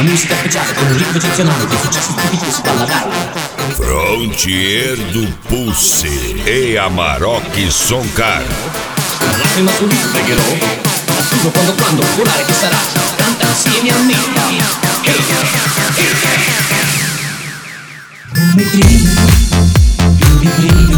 una musica speciale con un ritmo eccezionale dei successi tipici su dalla Rai. Frontier do Pulse e Amarok Soncar. La prima sul ritmo pregherò, assurdo quando volare che sarà, canta insieme a me. Non mi credi, non mi credi.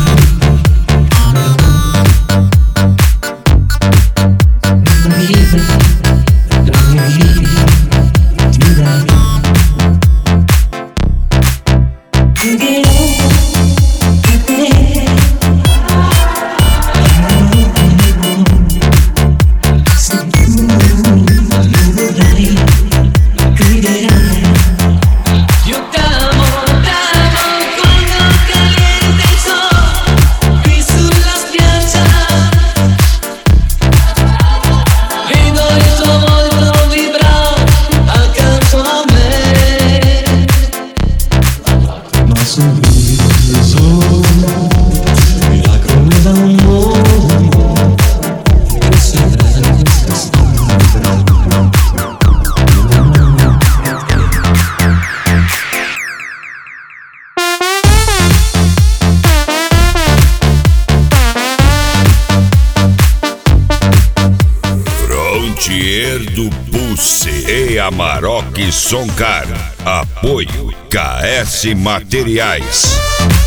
Frontier do Pulse e Amarok Soncar. Apoio KS Materiais.